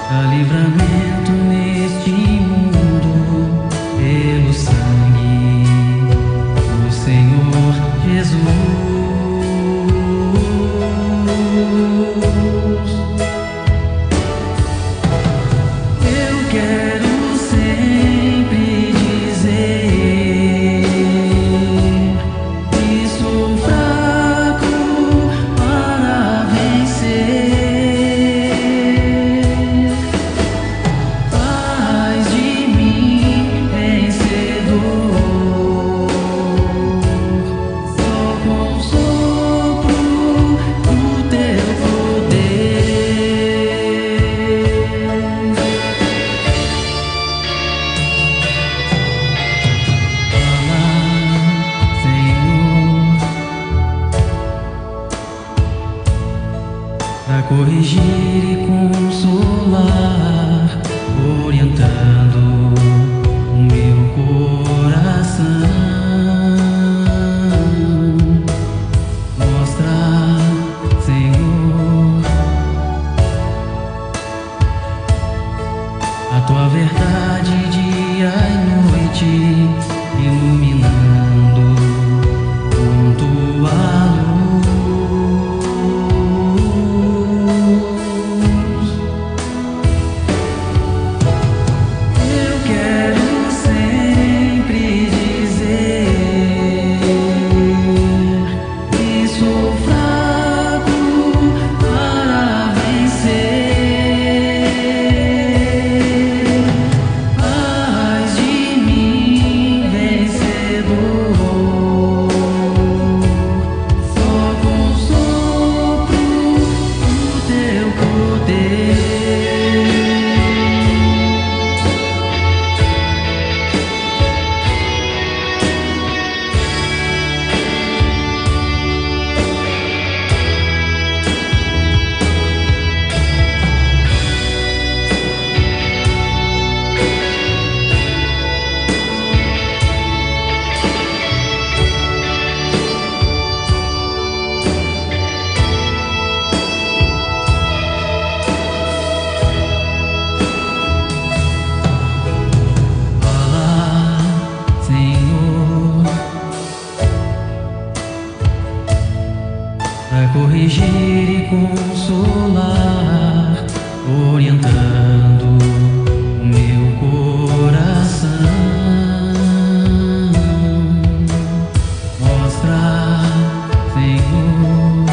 Dá livramento neste mundo pelo sangue do Senhor Jesus. Eu quero sempre dizer que sou fraco para vencer. Faz de mim vencedor, só com o sopro do teu poder. Fala, Senhor, pra corrigir e consolar, orientando o meu coração. Mostra, Senhor, a tua verdade dia e noite, iluminando com tua luz. Eu quero sempre dizer que sou fraco para vencer. Faz de mim vencedor, só com o sopro do teu poder. Fala, Senhor, pra corrigir e consolar, orientando o meu coração. Mostra, Senhor,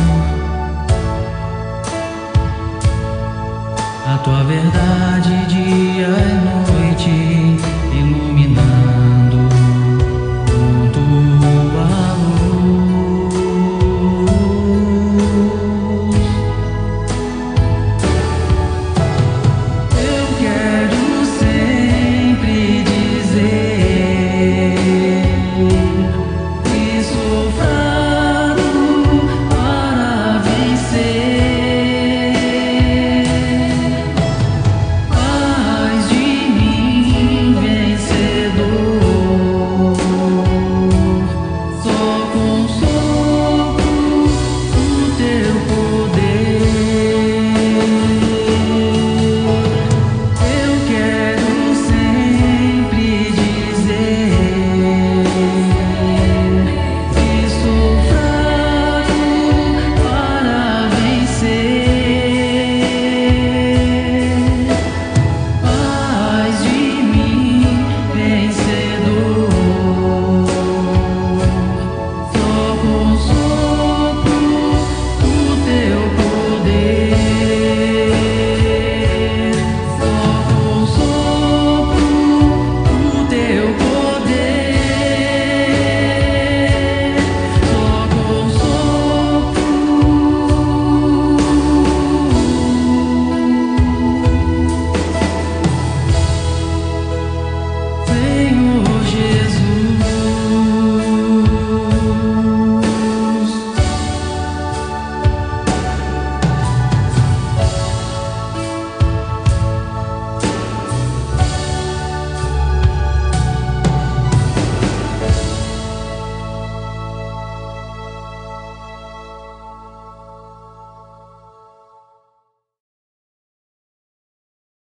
a tua verdade dia e noite, iluminando